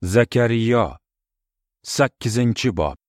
Zakariya 8-bob.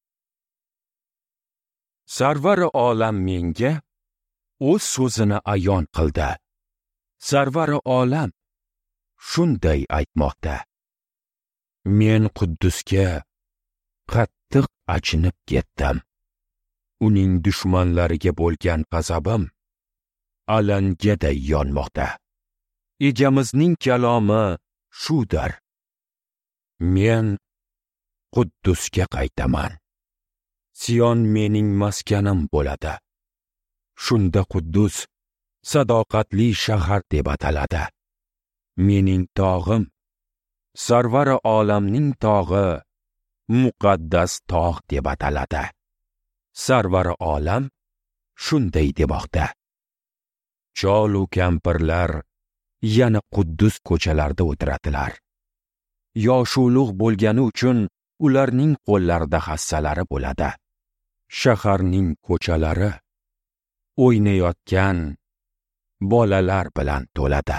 Sarvari olam menga o'z so'zini ayon qildi. Sarvari olam shunday aytmoqda: Men Quddusga qattiq achinib ketdim. Uning dushmanlariga bo'lgan g'azabim alangaday yonmoqda. Egamizning kalomi shudir: Men Quddusga qaytaman. Sion mening maskanim bo'ladi. Shunda Quddus sadoqatli shahar deb ataladi. Mening tog'im, Sarvari olamning tog'i, muqaddas tog' deb ataladi. Sarvari olam shunday demoqda: Chol-u kampirlar yana Quddus ko'chalarida o'tiradilar. Yosh ulug' bo'lgani uchun ularning qo'llarida hassalari bo'ladi. Shaharning ko'chalari o'ynayotgan bolalar bilan to'ladi.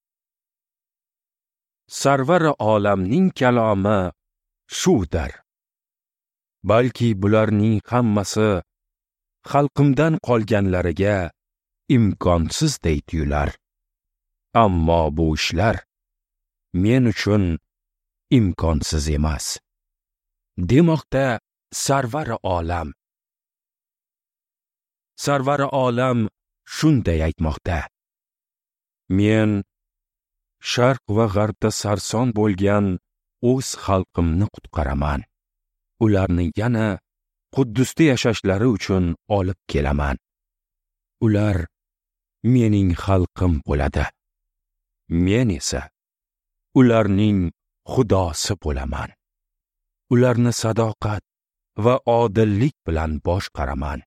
Sarvari olamning kalomi shudir: Balki bularning hammasi xalqimdan qolganlariga imkonsizday tuyular. Ammo bu ishlar men uchun imkonsiz emas, demoqda Sarvari olam. Sarvari olam shunday aytmoqda: Men sharq va g'arbda sarson bo'lgan o'z xalqimni qutqaraman. Ularni yana Quddusda yashashlari uchun olib kelaman. Ular mening xalqim bo'ladi. Men esa ularning Xudosi bo'laman. Ularni sadoqat va odillik bilan boshqaraman.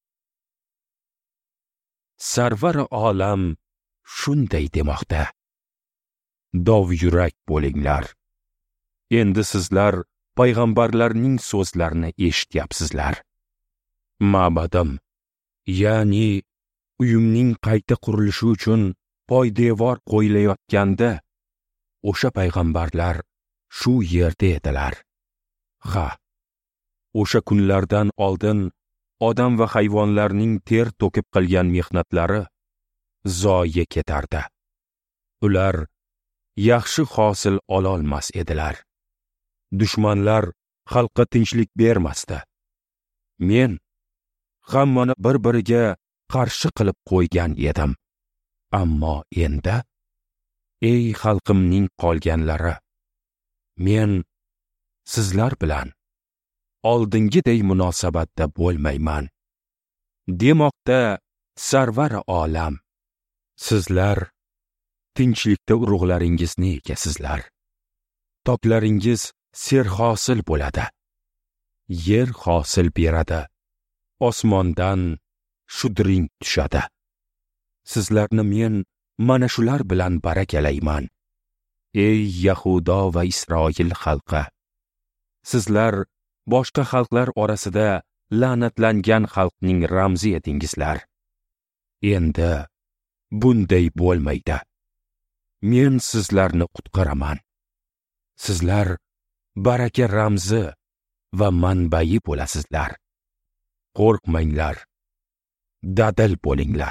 Sarvari olam shunday demoqda: Dovyurak bo'linglar. Endi sizlar payg'ambarlarning so'zlarini eshityapsizlar. Ma'badim, ya'ni uyimning qayta qurilishi uchun poydevor qo'yilayotganda, o'sha payg'ambarlar shu yerda edilar. Ha, o'sha kunlardan oldin odam va hayvonlarning ter to'kib qilgan mehnatlari zoye ketardi. Ular yaxshi hosil ololmas edilar. Dushmanlar xalqqa tinchlik bermasdi. Men hammani bir-biriga qarshi qilib qo'ygan edim. Ammo endi, ey xalqimning qolganlari, men sizlar bilan oldingiday munosabatda bo'lmayman, demoqda Sarvari olam. Sizlar tinchlikda urug'laringizni ekasizlar. Toklaringiz serhosil bo'ladi. Yer hosil beradi. Osmondan shudring tushadi. Sizlarni men mana shular bilan barakalayman. Ey Yahudo va Isroil xalqi, sizlar boshqa xalqlar orasida la'natlangan xalqning ramzi edingizlar. Endi bunday bo'lmaydi. Men sizlarni qutqaraman. Sizlar baraka ramzi va manbai bo'lasizlar. Qo'rqmanglar, dadil bo'linglar.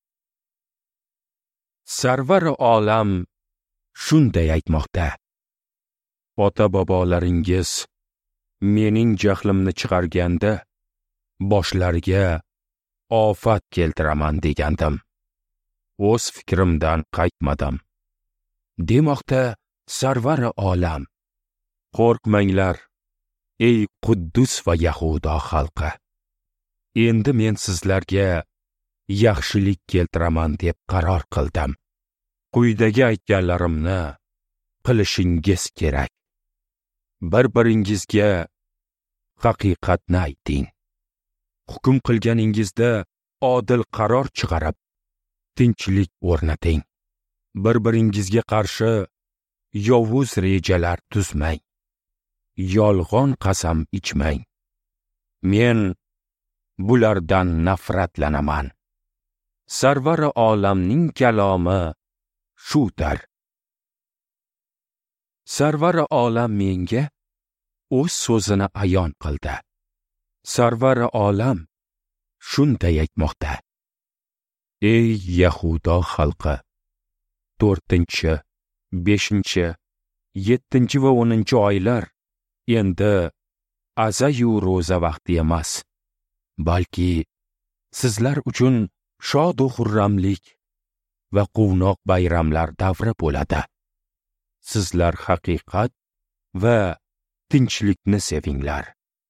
Sarvari olam shunday aytmoqda: Ota-bobolaringiz mening jahlimni chiqarganda boshlariga ofat keltiraman degandim. O'z fikrimdan qaytmadim, demoqda Sarvari olam. Qo'rqmanglar, ey Quddus va Yahudo xalqi. Endi men sizlarga yaxshilik keltiraman deb qaror qildim. Quyidagi aytganlarimni qilishingiz kerak. Bir-biringizga haqiqatni ayting. Hukm qilganingizda odil qaror chiqarib, tinchlik o'rnating. Bir-biringizga qarshi yovuz rejalar tuzmang. Yolg'on qasam ichmang. Men bulardan nafratlanaman. Sarvari olamning kalomi shudir: Sarvari olam menga o'z so'zini ayon qildi. Sarvari olam shunday aytmoqda: ey Yahudo xalqi, 4, 5, 7 va 10 oylar endi azayu ro'za vaqti emas, balki sizlar uchun shod va xurramlik va quvnoq bayramlar davri bo'ladi. Sizlar haqiqat va tinchlikni sevinglar.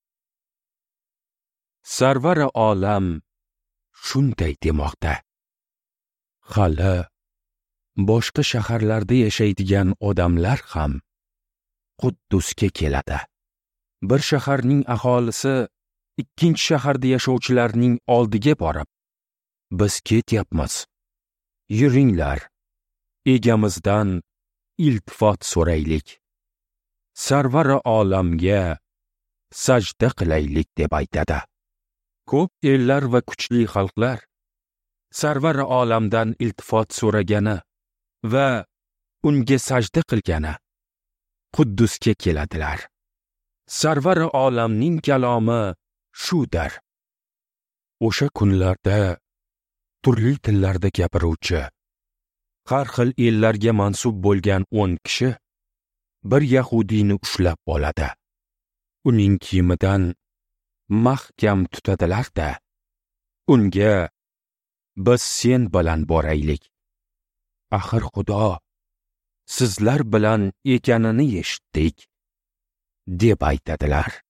Sarvari olam shunday demoqda: hali boshqa shaharlarda yashaydigan odamlar ham Quddusga keladi. Bir shaharning aholisi ikkinchi shaharda yashovchilarning oldiga borib: biz ketyapmiz, yuringlar, egamizdan iltifot so'raylik, sarvari olamga sajda qilaylik deb aytadi. Ko'p ellar va kuchli xalqlar sarvari olamdan iltifot so'ragani va unga sajda qilgani Quddusga keladilar. Sarvari olamning kalomi shudir. O'sha kunlarda turli tillarda gapiruvchi, har xil ellarga mansub bo'lgan 10 kishi bir yahudiyni ushlab oladi. Uning kiyimidan mahkam tutadilar-da, unga: biz sen bilan boraylik, axir Xudo sizlar bilan ekanini eshitdik, deb aytadilar.